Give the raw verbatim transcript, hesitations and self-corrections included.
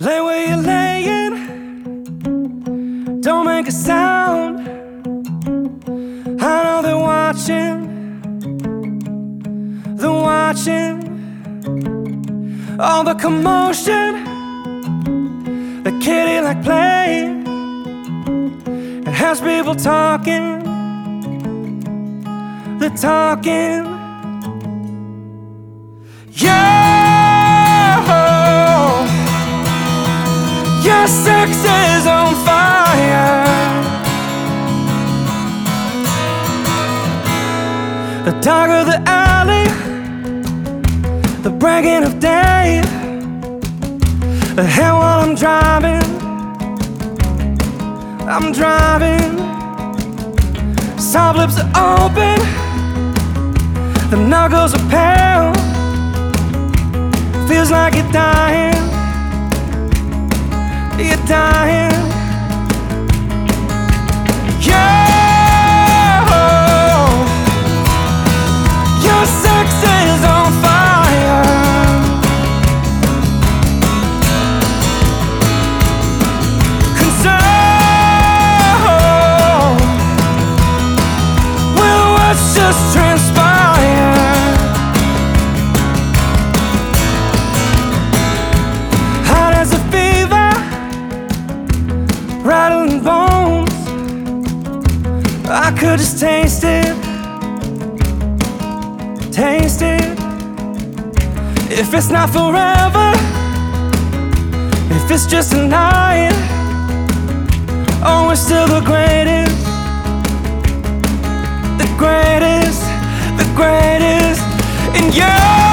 Lay where you're laying, don't make a sound. I know they're watching, they're watching. All the commotion, the kitty like playing. It has people talking, they're talking. Yeah, your sex is on fire. The darker the alley, the breaking of day. The hell while I'm driving, I'm driving. Soft lips are open, the knuckles are pale. Feels like you're dying, you're dying. Yeah, your sex is on fire. Concern with what's just transpired. Hot as a fever, rattling bones. I could just taste it, taste it. If it's not forever, if it's just a night, oh, we're still the greatest, the greatest, the greatest. And yeah,